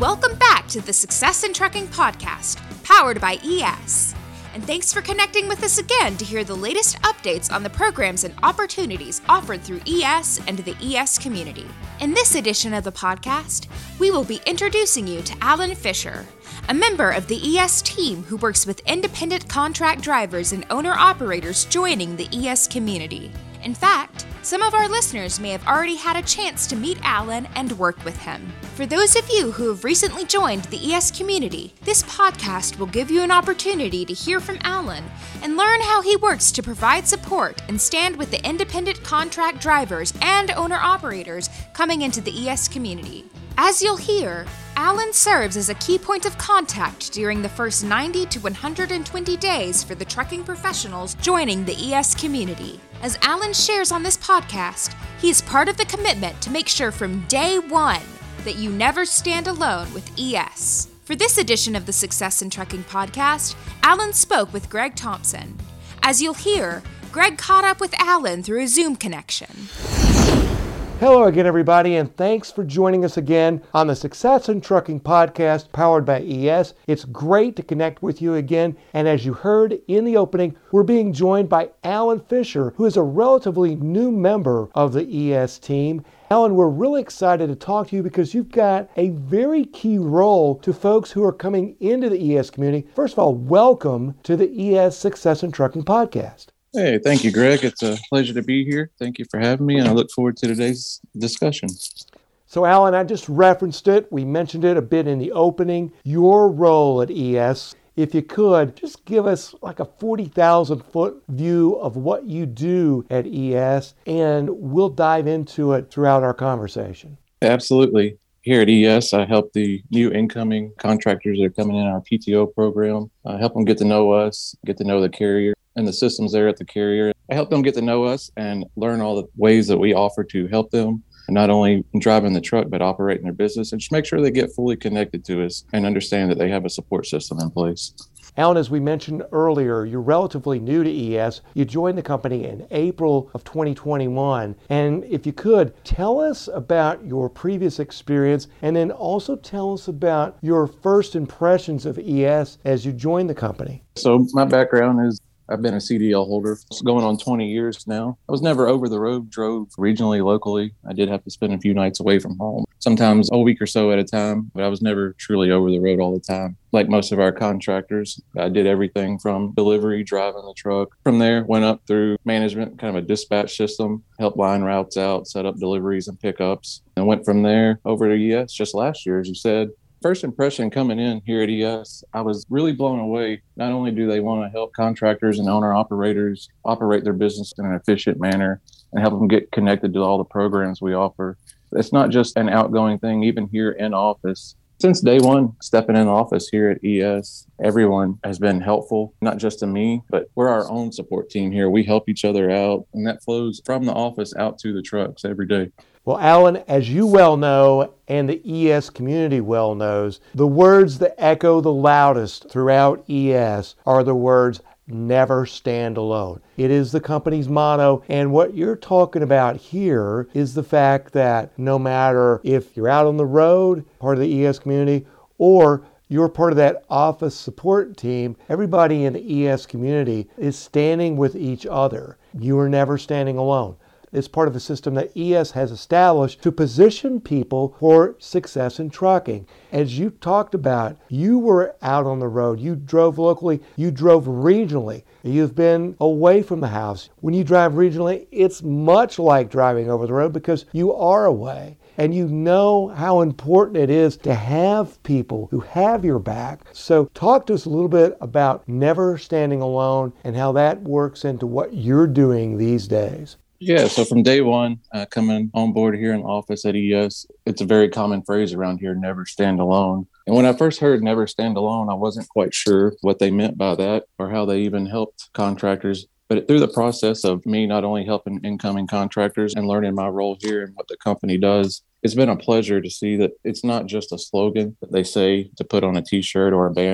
Welcome back to the Success in Trucking podcast, powered by ES. And thanks for connecting with us again to hear the latest updates on the programs and opportunities offered through ES and the ES community. In this edition of the podcast, we will be introducing you to Alan Fisher, a member of the ES team who works with independent contract drivers and owner-operators joining the ES community. In fact, some of our listeners may have already had a chance to meet Alan and work with him. For those of you who have recently joined the ES community, this podcast will give you an opportunity to hear from Alan and learn how he works to provide support and stand with the independent contract drivers and owner-operators coming into the ES community. As you'll hear, Alan serves as a key point of contact during the first 90 to 120 days for the trucking professionals joining the ES community. As Alan shares on this podcast, he is part of the commitment to make sure from day one that you never stand alone with ES. For this edition of the Success in Trucking podcast, Alan spoke with Greg Thompson. As you'll hear, Greg caught up with Alan through a Zoom connection. Hello again, everybody, and thanks for joining us again on the Success in Trucking podcast powered by ES. It's great to connect with you again, and as you heard in the opening, we're being joined by Alan Fisher, who is a relatively new member of the ES team. Alan, we're really excited to talk to you because you've got a very key role to folks who are coming into the ES community. First of all, welcome to the ES Success in Trucking podcast. Hey, thank you, Greg. It's a pleasure to be here. Thank you for having me, and I look forward to today's discussion. So, Alan, I just referenced it. We mentioned it a bit in the opening. Your role at ES, if you could, just give us like a 40,000-foot view of what you do at ES, and we'll dive into it throughout our conversation. Absolutely. Here at ES, I help the new incoming contractors that are coming in our PTO program. I help them get to know us, get to know the carrier and the systems there at the carrier. I help them get to know us and learn all the ways that we offer to help them, not only driving the truck, but operating their business, and just make sure they get fully connected to us and understand that they have a support system in place. Alan, as we mentioned earlier, you're relatively new to ES. You joined the company in April of 2021. And if you could, tell us about your previous experience and then also tell us about your first impressions of ES as you joined the company. So my background is I've been a CDL holder going on 20 years now. I was never over the road, drove regionally, locally. I did have to spend a few nights away from home, sometimes a week or so at a time, but I was never truly over the road all the time. Like most of our contractors, I did everything from delivery, driving the truck. From there, went up through management, kind of a dispatch system, helped line routes out, set up deliveries and pickups, and went from there over to ES just last year, as you said. First impression coming in here at ES, I was really blown away. Not only do they want to help contractors and owner-operators operate their business in an efficient manner and help them get connected to all the programs we offer, it's not just an outgoing thing, even here in office. Since day one, stepping in the office here at ES, everyone has been helpful, not just to me, but we're our own support team here. We help each other out, and that flows from the office out to the trucks every day. Well, Alan, as you well know, and the ES community well knows, the words that echo the loudest throughout ES are the words, never stand alone. It is the company's motto, and what you're talking about here is the fact that no matter if you're out on the road, part of the ES community, or you're part of that office support team, everybody in the ES community is standing with each other. You are never standing alone. It's part of a system that ES has established to position people for success in trucking. As you talked about, you were out on the road. You drove locally. You drove regionally. You've been away from the house. When you drive regionally, it's much like driving over the road because you are away. And you know how important it is to have people who have your back. So talk to us a little bit about never standing alone and how that works into what you're doing these days. Yeah, so from day one, coming on board here in the office at ES, it's a very common phrase around here, never stand alone. And when I first heard never stand alone, I wasn't quite sure what they meant by that or how they even helped contractors. But through the process of me not only helping incoming contractors and learning my role here and what the company does, it's been a pleasure to see that it's not just a slogan that they say to put on a t-shirt or a banner.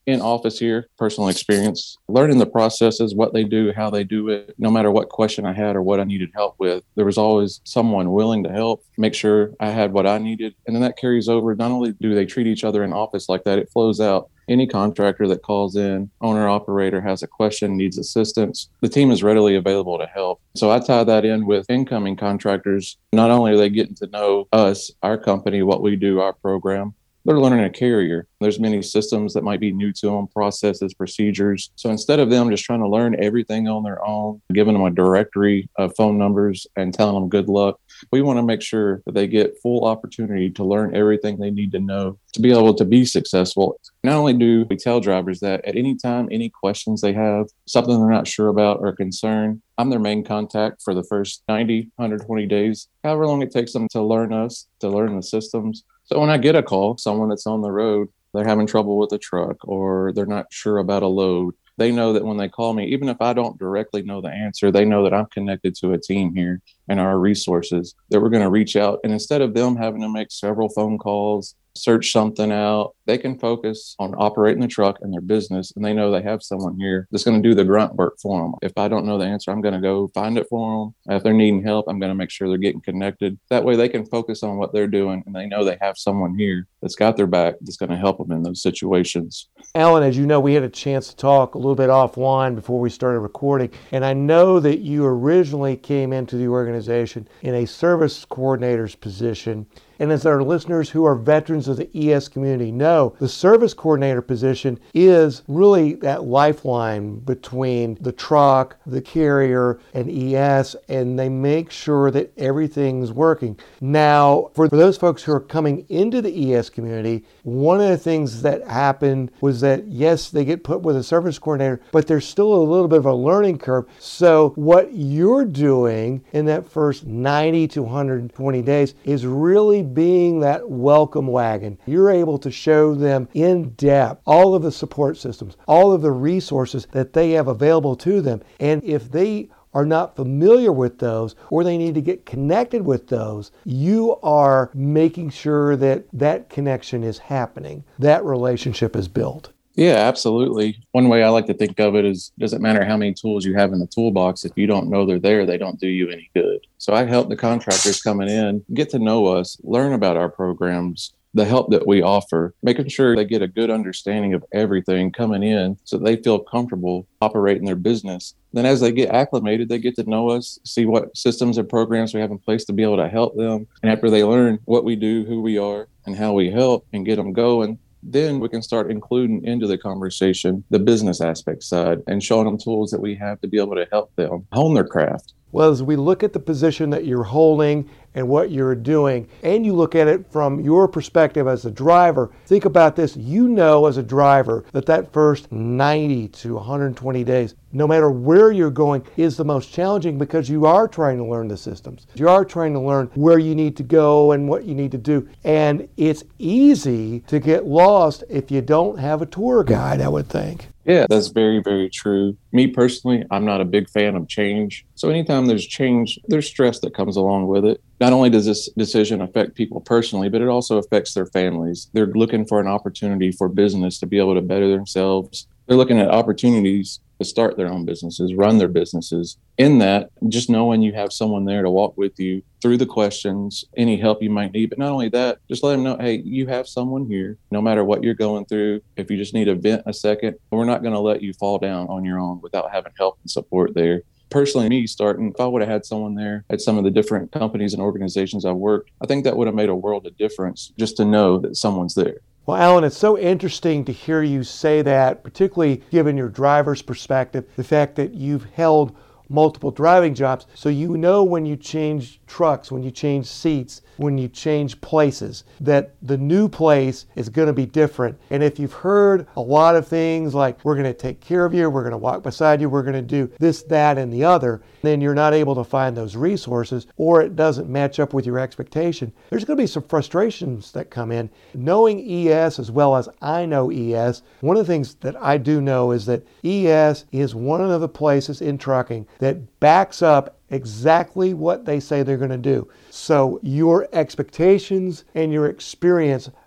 in office here, personal experience, learning the processes, what they do, how they do it. No matter what question I had or what I needed help with, there was always someone willing to help, make sure I had what I needed. And then that carries over. Not only do they treat each other in office like that, it flows out. Any contractor that calls in, owner operator has a question, needs assistance, the team is readily available to help. So I tie that in with incoming contractors. Not only are they getting to know us, our company, what we do, our program, they're learning a carrier. There's many systems that might be new to them, processes, procedures. So instead of them just trying to learn everything on their own, giving them a directory of phone numbers and telling them good luck, we want to make sure that they get full opportunity to learn everything they need to know to be able to be successful. Not only do we tell drivers that at any time, any questions they have, something they're not sure about or concerned, I'm their main contact for the first 90, 120 days, however long it takes them to learn us, to learn the systems. So when I get a call, someone that's on the road, they're having trouble with a truck or they're not sure about a load, they know that when they call me, even if I don't directly know the answer, they know that I'm connected to a team here and our resources that we're going to reach out. And instead of them having to make several phone calls, search something out, they can focus on operating the truck and their business. And they know they have someone here that's going to do the grunt work for them. If I don't know the answer, I'm going to go find it for them. If they're needing help, I'm going to make sure they're getting connected. That way they can focus on what they're doing. And they know they have someone here that's got their back that's going to help them in those situations. Alan, as you know, we had a chance to talk a little bit offline before we started recording. And I know that you originally came into the organization in a service coordinator's position. And as our listeners who are veterans of the ES community know, the service coordinator position is really that lifeline between the truck, the carrier, and ES, and they make sure that everything's working. Now, for those folks who are coming into the ES community, one of the things that happened was that, yes, they get put with a service coordinator, but there's still a little bit of a learning curve. So what you're doing in that first 90 to 120 days is really being that welcome wagon. You're able to show them in depth all of the support systems, all of the resources that they have available to them. And if they are not familiar with those or they need to get connected with those, you are making sure that that connection is happening, that relationship is built. Yeah, absolutely. One way I like to think of it is, doesn't matter how many tools you have in the toolbox. If you don't know they're there, they don't do you any good. So I help the contractors coming in get to know us, learn about our programs, the help that we offer, making sure they get a good understanding of everything coming in so they feel comfortable operating their business. Then as they get acclimated, they get to know us, see what systems and programs we have in place to be able to help them. And after they learn what we do, who we are, and how we help and get them going, then we can start including into the conversation the business aspect side and showing them tools that we have to be able to help them hone their craft. Well, as we look at the position that you're holding and what you're doing, and you look at it from your perspective as a driver, think about this. You know as a driver that first 90 to 120 days, no matter where you're going, is the most challenging because you are trying to learn the systems. You are trying to learn where you need to go and what you need to do. And it's easy to get lost if you don't have a tour guide, I would think. Yeah, that's very, very true. Me personally, I'm not a big fan of change. So anytime there's change, there's stress that comes along with it. Not only does this decision affect people personally, but it also affects their families. They're looking for an opportunity for business to be able to better themselves. They're looking at opportunities to start their own businesses, run their businesses. In that, just knowing you have someone there to walk with you through the questions, any help you might need. But not only that, just let them know, hey, you have someone here, no matter what you're going through. If you just need to vent a second, we're not going to let you fall down on your own without having help and support there. Personally, me starting, if I would have had someone there at some of the different companies and organizations I've worked, I think that would have made a world of difference just to know that someone's there. Well, Alan, it's so interesting to hear you say that, particularly given your driver's perspective, the fact that you've held multiple driving jobs. So you know when you change trucks, when you change seats, when you change places, that the new place is going to be different. And if you've heard a lot of things like, we're going to take care of you, we're going to walk beside you, we're going to do this, that, and the other, then you're not able to find those resources or it doesn't match up with your expectation. There's going to be some frustrations that come in. Knowing ES as well as I know ES, one of the things that I do know is that ES is one of the places in trucking that backs up exactly what they say they're going to do. So your expectations and your experience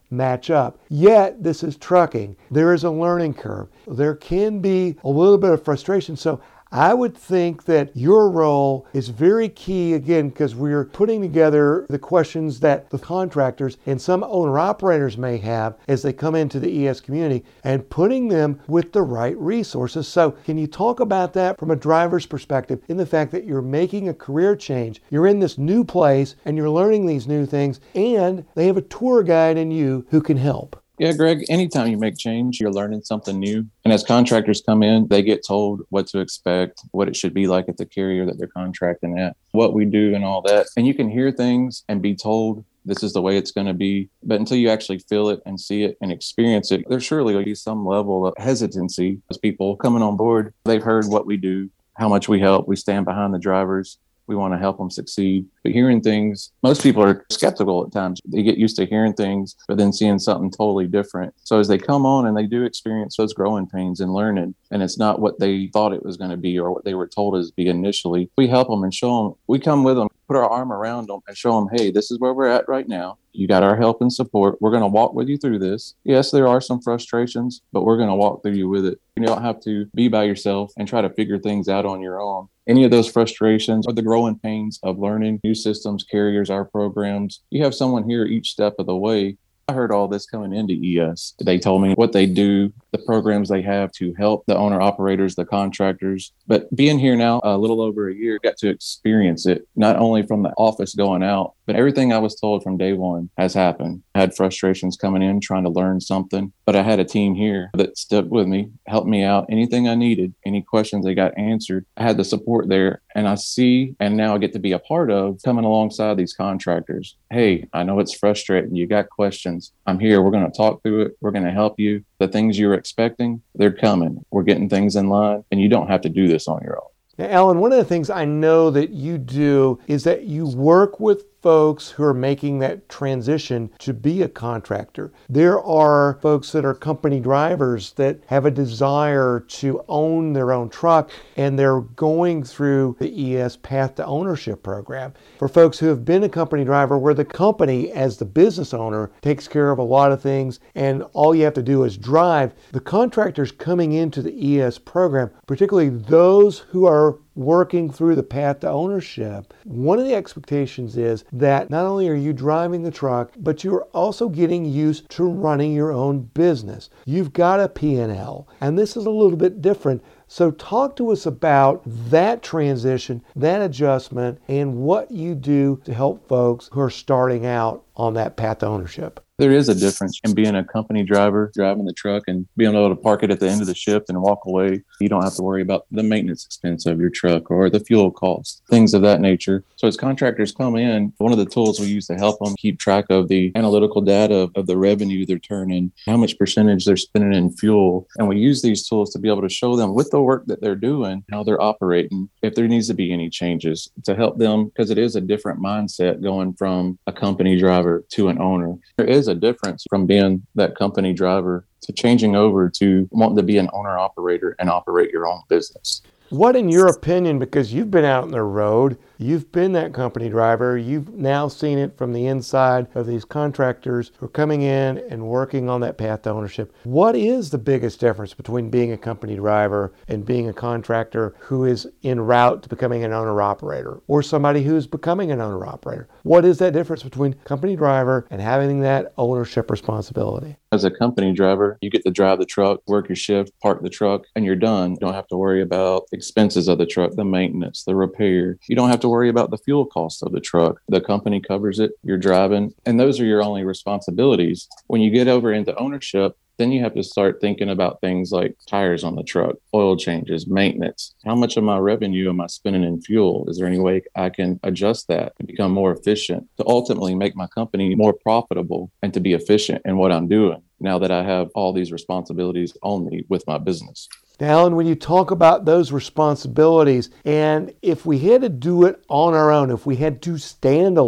match up. Yet, this is trucking. There is a learning curve. There can be a little bit of frustration. So I would think that your role is very key, again, because we're putting together the questions that the contractors and some owner-operators may have as they come into the ES community and putting them with the right resources. So can you talk about that from a driver's perspective in the fact that you're making a career change? You're in this new place and you're learning these new things, and they have a tour guide in you who can help. Yeah, Greg, anytime you make change, you're learning something new. And as contractors come in, they get told what to expect, what it should be like at the carrier that they're contracting at, what we do and all that. And you can hear things and be told this is the way it's going to be. But until you actually feel it and see it and experience it, there surely will be some level of hesitancy as people coming on board. They've heard what we do, how much we help. We stand behind the drivers. We want to help them succeed. But hearing things, most people are skeptical at times. They get used to hearing things, but then seeing something totally different. So as they come on and they do experience those growing pains and learning, and it's not what they thought it was going to be or what they were told it would be initially, we help them and show them. We come with them, put our arm around them and show them, hey, this is where we're at right now. You got our help and support. We're going to walk with you through this. Yes, there are some frustrations, but we're going to walk through you with it. You don't have to be by yourself and try to figure things out on your own. Any of those frustrations or the growing pains of learning new systems, carriers, our programs, you have someone here each step of the way. I heard all this coming into ES. They told me what they do, the programs they have to help the owner operators, the contractors. But being here now a little over a year, got to experience it, not only from the office going out, but everything I was told from day one has happened. I had frustrations coming in, trying to learn something, but I had a team here that stuck with me, helped me out. Anything I needed, any questions they got answered, I had the support there. And I see, and now I get to be a part of coming alongside these contractors. Hey, I know it's frustrating. You got questions. I'm here. We're going to talk through it. We're going to help you. The things you're expecting, they're coming. We're getting things in line, and you don't have to do this on your own. Now, Alan, one of the things I know that you do is that you work with folks who are making that transition to be a contractor. There are folks that are company drivers that have a desire to own their own truck, and they're going through the ES Path to Ownership program. For folks who have been a company driver where the company, as the business owner, takes care of a lot of things and all you have to do is drive, the contractors coming into the ES program, particularly those who are working through the path to ownership, one of the expectations is that not only are you driving the truck, but you're also getting used to running your own business. You've got a P&L, and this is a little bit different. So talk to us about that transition, that adjustment, and what you do to help folks who are starting out on that path to ownership. There is a difference in being a company driver, driving the truck and being able to park it at the end of the shift and walk away. You don't have to worry about the maintenance expense of your truck or the fuel costs, things of that nature. So as contractors come in, one of the tools we use to help them keep track of the analytical data of the revenue they're turning, how much percentage they're spending in fuel. And we use these tools to be able to show them with the work that they're doing, how they're operating, if there needs to be any changes to help them, because it is a different mindset going from a company driver to an owner. There is a difference from being that company driver to changing over to wanting to be an owner operator and operate your own business. What, in your opinion, because you've been out on the road, you've been that company driver, you've now seen it from the inside of these contractors who are coming in and working on that path to ownership. What is the biggest difference between being a company driver and being a contractor who is en route to becoming an owner-operator, or somebody who's becoming an owner-operator? What is that difference between company driver and having that ownership responsibility? As a company driver, you get to drive the truck, work your shift, park the truck, and you're done. You don't have to worry about expenses of the truck, the maintenance, the repair. You don't have to worry about the fuel cost of the truck. The company covers it. You're driving, and those are your only responsibilities. When you get over into ownership, then you have to start thinking about things like tires on the truck, oil changes, maintenance. How much of my revenue am I spending in fuel? Is there any way I can adjust that and become more efficient to ultimately make my company more profitable and to be efficient in what I'm doing now that I have all these responsibilities on me with my business? Now, Alan, when you talk about those responsibilities, and if we had to do it on our own, if we had to stand alone,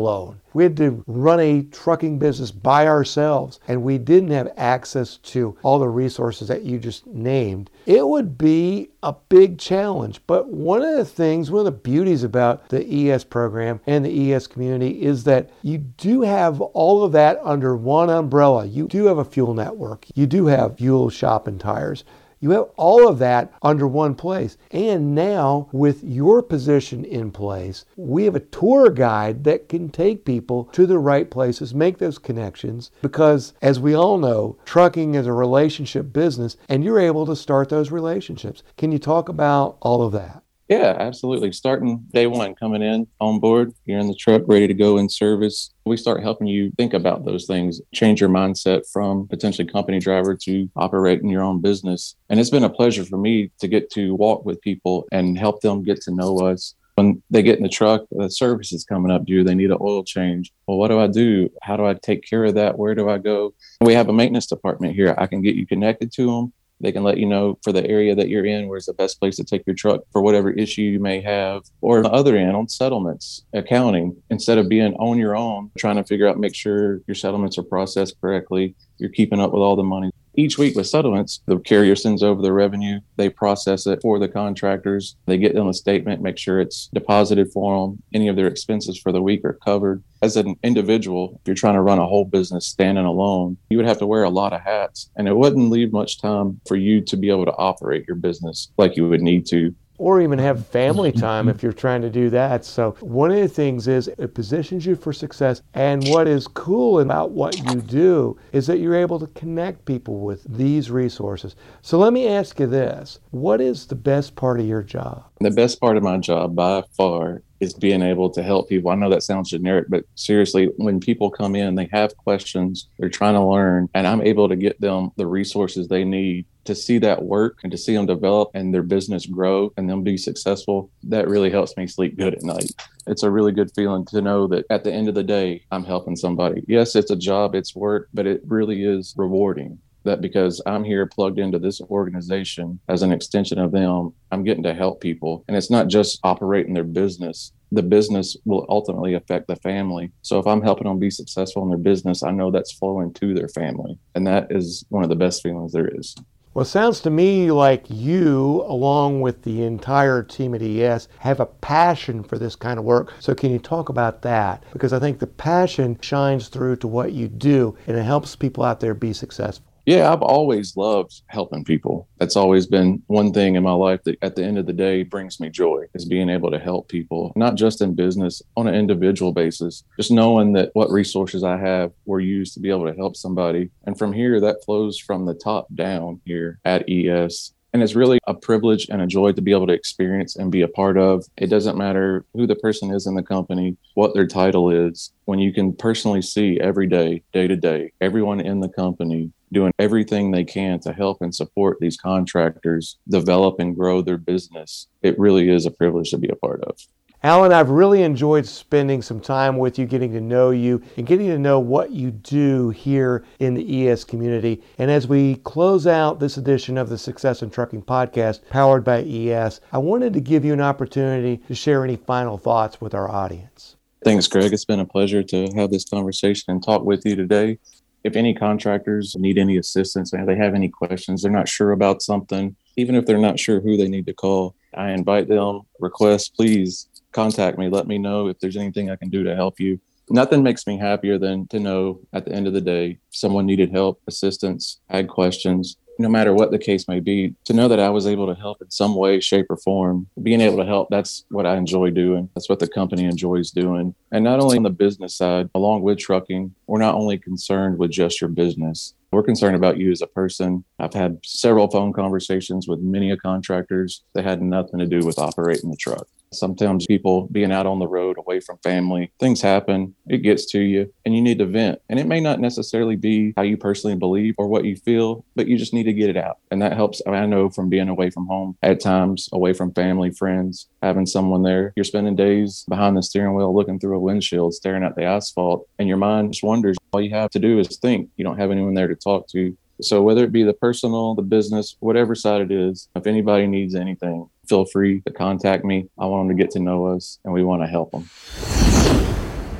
we had to run a trucking business by ourselves and we didn't have access to all the resources that you just named, it would be a big challenge. But one of the beauties about the ES program and the ES community is that you do have all of that under one umbrella. You do have a fuel network. You do have fuel shop and tires. You have all of that under one place. And now with your position in place, we have a tour guide that can take people to the right places, make those connections, because as we all know, trucking is a relationship business and you're able to start those relationships. Can you talk about all of that? Yeah, absolutely. Starting day one, coming in on board, you're in the truck, ready to go in service. We start helping you think about those things, change your mindset from potentially company driver to operating your own business. And it's been a pleasure for me to get to walk with people and help them get to know us. When they get in the truck, the service is coming up due. They need an oil change. Well, what do I do? How do I take care of that? Where do I go? We have a maintenance department here. I can get you connected to them. They can let you know for the area that you're in, where's the best place to take your truck for whatever issue you may have. Or on the other end, on settlements, accounting, instead of being on your own, trying to figure out, make sure your settlements are processed correctly, you're keeping up with all the money. Each week with settlements, the carrier sends over the revenue. They process it for the contractors. They get them a statement, make sure it's deposited for them. Any of their expenses for the week are covered. As an individual, if you're trying to run a whole business standing alone, you would have to wear a lot of hats. And it wouldn't leave much time for you to be able to operate your business like you would need to. Or even have family time if you're trying to do that. So one of the things is it positions you for success. And what is cool about what you do is that you're able to connect people with these resources. So let me ask you this. What is the best part of your job? The best part of my job by far is being able to help people. I know that sounds generic, but seriously, when people come in, they have questions, they're trying to learn, and I'm able to get them the resources they need to see that work and to see them develop and their business grow and them be successful. That really helps me sleep good at night. It's a really good feeling to know that at the end of the day, I'm helping somebody. Yes, it's a job, it's work, but it really is rewarding. That because I'm here plugged into this organization as an extension of them, I'm getting to help people. And it's not just operating their business. The business will ultimately affect the family. So if I'm helping them be successful in their business, I know that's flowing to their family. And that is one of the best feelings there is. Well, it sounds to me like you, along with the entire team at ES, have a passion for this kind of work. So can you talk about that? Because I think the passion shines through to what you do, and it helps people out there be successful. Yeah, I've always loved helping people. That's always been one thing in my life that at the end of the day brings me joy, is being able to help people, not just in business, on an individual basis. Just knowing that what resources I have were used to be able to help somebody. And from here, that flows from the top down here at ES. And it's really a privilege and a joy to be able to experience and be a part of. It doesn't matter who the person is in the company, what their title is. When you can personally see every day, day to day, everyone in the company doing everything they can to help and support these contractors develop and grow their business, it really is a privilege to be a part of. Alan, I've really enjoyed spending some time with you, getting to know you and getting to know what you do here in the ES community. And as we close out this edition of the Success in Trucking podcast, powered by ES, I wanted to give you an opportunity to share any final thoughts with our audience. Thanks, Greg. It's been a pleasure to have this conversation and talk with you today. If any contractors need any assistance, if they have any questions, they're not sure about something, even if they're not sure who they need to call, I invite them, request, please contact me. Let me know if there's anything I can do to help you. Nothing makes me happier than to know at the end of the day, someone needed help, assistance, had questions, no matter what the case may be, to know that I was able to help in some way, shape, or form. Being able to help, that's what I enjoy doing. That's what the company enjoys doing. And not only on the business side, along with trucking, we're not only concerned with just your business. We're concerned about you as a person. I've had several phone conversations with many contractors that had nothing to do with operating the truck. Sometimes people being out on the road away from family, things happen, it gets to you, and you need to vent. And it may not necessarily be how you personally believe or what you feel, but you just need to get it out. And that helps. I know from being away from home, at times away from family, friends, having someone there, you're spending days behind the steering wheel, looking through a windshield, staring at the asphalt, and your mind just wanders. All you have to do is think. You don't have anyone there to talk to. So whether it be the personal, the business, whatever side it is, if anybody needs anything, feel free to contact me. I want them to get to know us, and we want to help them.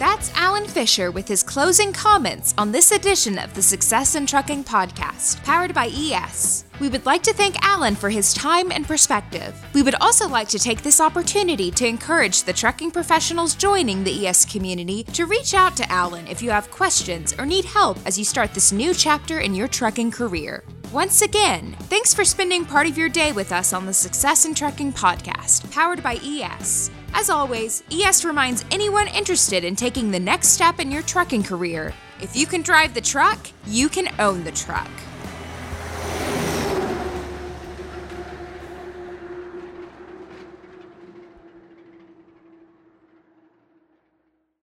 That's Alan Fisher with his closing comments on this edition of the Success in Trucking podcast, powered by ES. We would like to thank Alan for his time and perspective. We would also like to take this opportunity to encourage the trucking professionals joining the ES community to reach out to Alan if you have questions or need help as you start this new chapter in your trucking career. Once again, thanks for spending part of your day with us on the Success in Trucking podcast, powered by ES. As always, ES reminds anyone interested in taking the next step in your trucking career, if you can drive the truck, you can own the truck.